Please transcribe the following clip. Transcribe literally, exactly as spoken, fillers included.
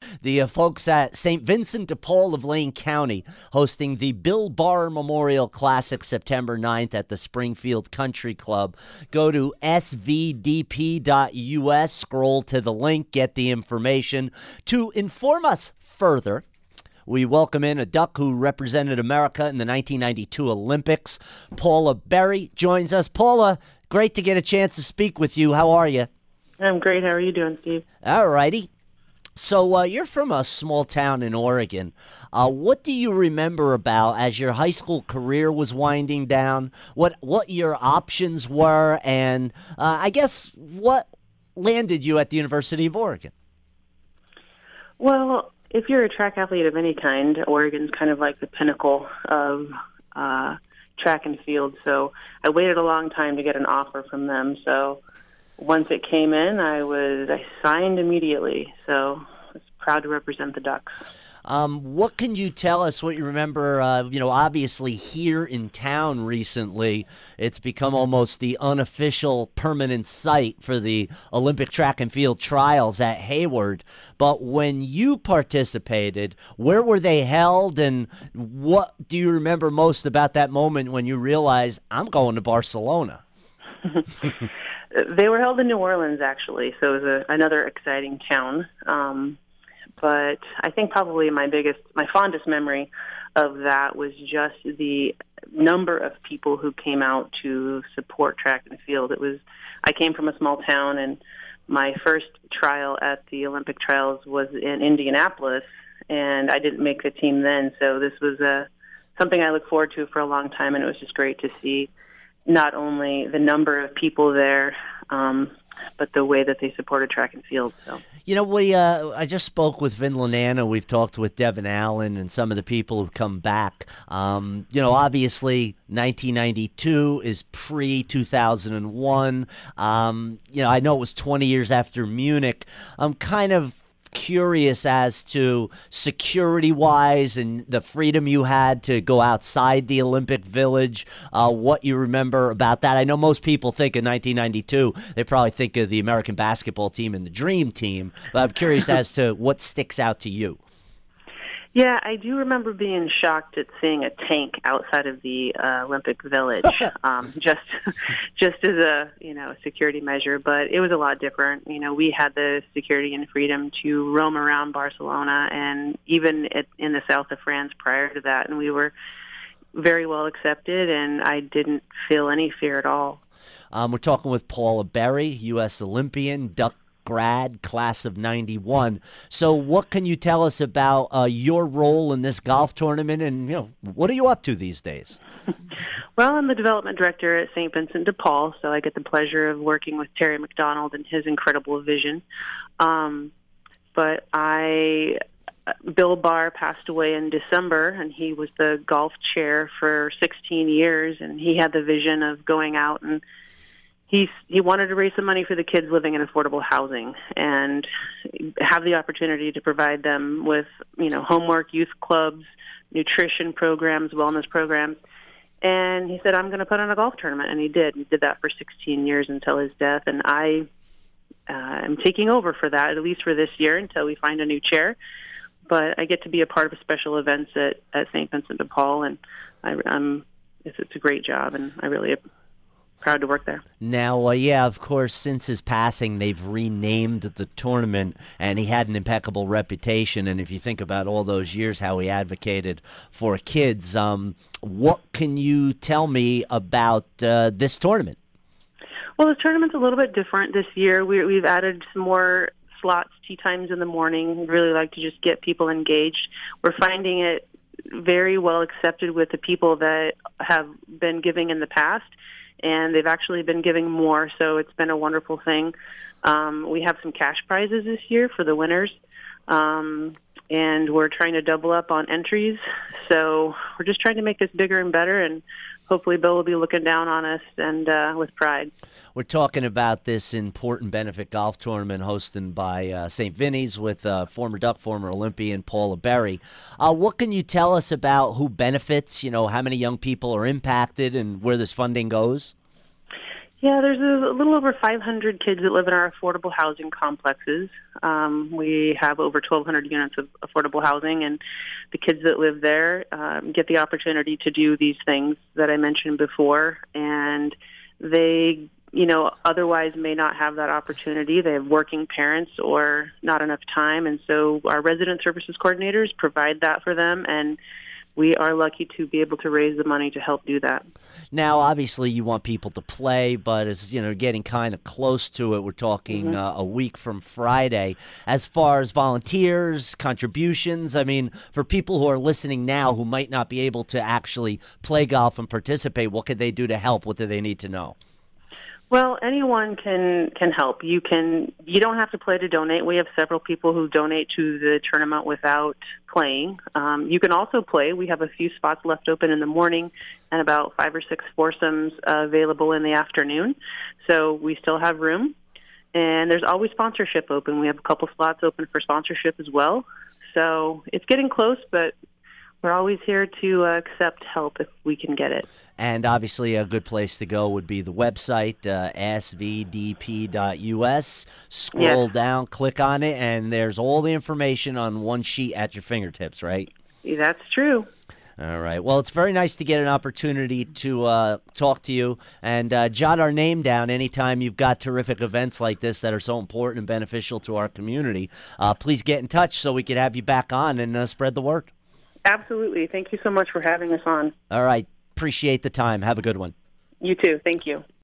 The uh, folks at Saint Vincent de Paul of Lane County hosting the Bill Barr Memorial Classic September ninth at the Springfield Country Club. Go to s v d p dot u s, scroll to the link, get the information. To inform us further, we welcome in a Duck who represented America in the nineteen ninety-two Olympics. Paula Berry joins us. Paula, great to get a chance to speak with you. How are you? I'm great. How are you doing, Steve? All righty. So uh, you're from a small town in Oregon. Uh, what do you remember about as your high school career was winding down? What what your options were, and uh, I guess what landed you at the University of Oregon? Well, if you're a track athlete of any kind, Oregon's kind of like the pinnacle of uh, track and field. So I waited a long time to get an offer from them. So once it came in, I was I signed immediately. So I was proud to represent the Ducks. Um, what can you tell us, what you remember, uh, you know, obviously here in town recently, it's become almost the unofficial permanent site for the Olympic track and field trials at Hayward. But when you participated, where were they held, and what do you remember most about that moment when you realized, I'm going to Barcelona? They were held in New Orleans, actually, so it was a, another exciting town. Um, but I think probably my biggest, my fondest memory of that was just the number of people who came out to support track and field. It was, I came from a small town, and my first trial at the Olympic trials was in Indianapolis, and I didn't make the team then, so this was a, something I look forward to for a long time, and it was just great to see not only the number of people there, um, but the way that they supported track and field. So, you know, we uh, I just spoke with Vin Lanana. We've talked with Devin Allen and some of the people who've come back. Um, you know, obviously, nineteen ninety-two is pre two thousand one. Um, you know, I know it was twenty years after Munich. I'm kind of curious as to security-wise and the freedom you had to go outside the Olympic Village, uh, what you remember about that. I know most people think of nineteen ninety-two, they probably think of the American basketball team and the Dream Team, but I'm curious as to what sticks out to you. Yeah, I do remember being shocked at seeing a tank outside of the uh, Olympic Village, um, just just as a you know security measure. But it was a lot different. You know, we had the security and freedom to roam around Barcelona and even at, in the south of France prior to that, and we were very well accepted. And I didn't feel any fear at all. Um, we're talking with Paula Berry, U S Olympian, Duck grad, class of ninety-one. So what can you tell us about uh, your role in this golf tournament, and you know, what are you up to these days? Well, I'm the development director at Saint Vincent de Paul, so I get the pleasure of working with Terry McDonald and his incredible vision. Um, but I, Bill Barr passed away in December, and he was the golf chair for sixteen years, and he had the vision of going out and He he wanted to raise some money for the kids living in affordable housing and have the opportunity to provide them with, you know, homework, youth clubs, nutrition programs, wellness programs. And he said, I'm going to put on a golf tournament. And he did. He did that for sixteen years until his death. And I uh, am taking over for that, at least for this year, until we find a new chair. But I get to be a part of special events at, at Saint Vincent de Paul. And I, I'm, it's, it's a great job, and I really proud to work there. Now, uh, yeah, of course, since his passing, they've renamed the tournament, and he had an impeccable reputation. And if you think about all those years, how he advocated for kids, um, what can you tell me about uh, this tournament? Well, this tournament's a little bit different this year. We, we've added some more slots, tee times in the morning. We'd really like to just get people engaged. We're finding it very well accepted with the people that have been giving in the past, and they've actually been giving more, so it's been a wonderful thing. Um, we have some cash prizes this year for the winners, um, and we're trying to double up on entries, so we're just trying to make this bigger and better, and hopefully Bill will be looking down on us and uh, with pride. We're talking about this important benefit golf tournament hosted by uh, Saint Vinny's with uh, former Duck, former Olympian Paula Berry. Uh, what can you tell us about who benefits, you know, how many young people are impacted and where this funding goes? Yeah, there's a little over five hundred kids that live in our affordable housing complexes. Um, we have over twelve hundred units of affordable housing, and the kids that live there um, get the opportunity to do these things that I mentioned before, and they, you know, otherwise may not have that opportunity. They have working parents or not enough time, and so our resident services coordinators provide that for them, and we are lucky to be able to raise the money to help do that. Now, obviously, you want people to play, but it's, you know, getting kind of close to it. We're talking Mm-hmm. uh, a week from Friday. As far as volunteers, contributions, I mean, for people who are listening now who might not be able to actually play golf and participate, what could they do to help? What do they need to know? Well, anyone can can help. You can. You don't have to play to donate. We have several people who donate to the tournament without playing. Um, you can also play. We have a few spots left open in the morning, and about five or six foursomes uh, available in the afternoon. So we still have room, and there's always sponsorship open. We have a couple slots open for sponsorship as well. So it's getting close, but we're always here to uh, accept help if we can get it. And obviously, a good place to go would be the website, uh, s v d p dot u s. Scroll Yes. down, click on it, and there's all the information on one sheet at your fingertips, right? That's true. All right. Well, it's very nice to get an opportunity to uh, talk to you and uh, jot our name down anytime you've got terrific events like this that are so important and beneficial to our community. Uh, please get in touch so we can have you back on and uh, spread the word. Absolutely. Thank you so much for having us on. All right. Appreciate the time. Have a good one. You too. Thank you.